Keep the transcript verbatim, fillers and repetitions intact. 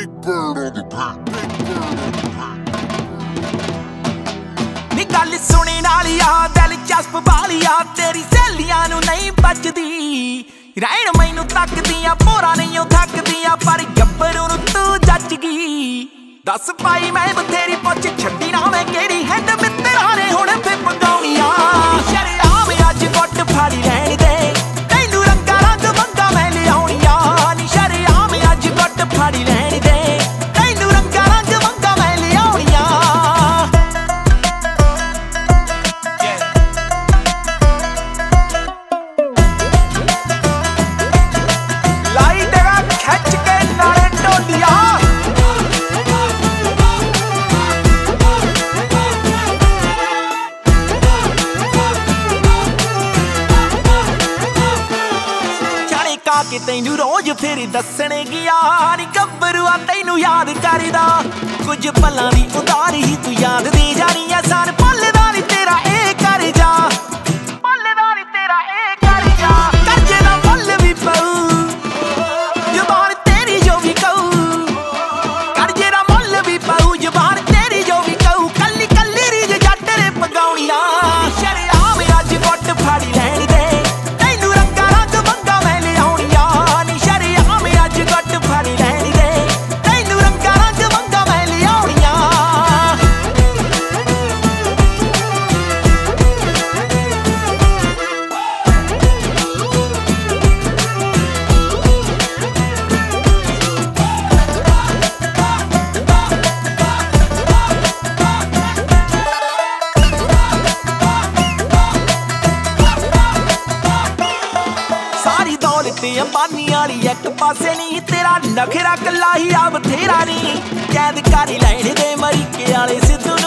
Big bird on the beat. Big bird on the beat. नी गल सुने नालिया दिल चस्प वालिया तेरी सहेलियां नू नहीं बचदी रहन मैनू तकदियां भोरा नहीं थकदियां पर गब्बरू नू तू जच गई दस पाई मैं बथेरी पुछ छड्डी ना मैं केड़ी हैंड मित्तरा ने हुण फिर पगाउणियां शरेआम अज गुੱਟ फाड़ी लैण दे तैनू रंगा रंग मंगा मैं लिआउणियां नी शरेआम अज गुੱਟ फाड़ी लैण दे तैनू रंगा रंग मंगा मैं लिआउणियां लाई तेरा खिच के नाले ढोलिया कि तैनू रोज फिर दसण गया नी गब्बरूआ तैनू याद करदा कुछ पलां दी उधार ही तू याद दे जानी ऐ सान भुलदा नी तेरा ए कर जा भुलदा नी तेरा ए कर जा करजे दा मुल भी पऊ जुबान तेरी जो भी कहू करजे दा मुल भी पऊ जुबान तेरी जो भी कहू कल्ली कल्ली रीज जट रे पगाउणियां शरेआम अज गुੱਟ फाड़ी लैण दे तैनू रंगा रंग मंगा मैं अंबानी वाली एक पासे नहीं तेरा नखरा कला ही आ बथेरा नहीं कैद कर लैण दे मरीके वाले सिद्धू